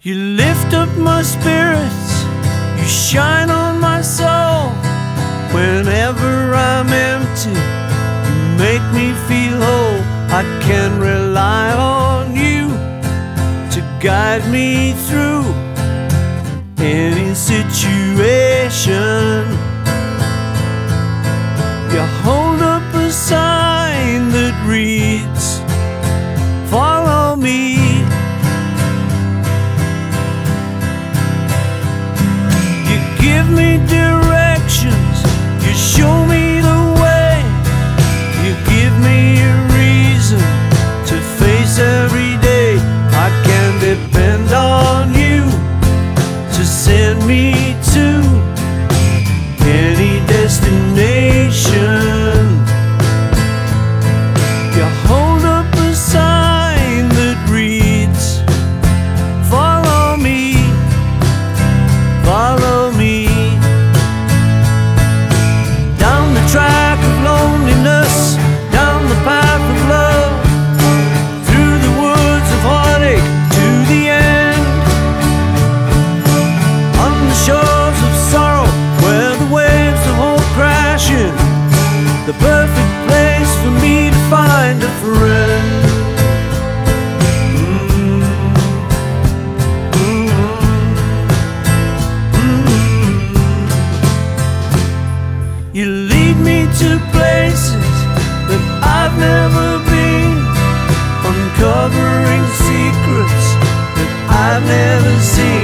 You lift up my spirits, you shine on my soul. Whenever I'm empty, you make me feel whole. I can rely on you to guide me through any situation. You hold up a sign that reads, "Follow me." You give me directions, you show me the way. You give me a reason to face every day. I can depend on you to send me to any destination. You hold up a sign that reads, "Follow me, follow me." Down the track of loneliness, down the path of love, through the woods of heartache to the end. On the shores of sorrow, where the waves of hope crashing, the perfect place for me to find a friend. You lead me to places that I've never been, uncovering secrets that I've never seen.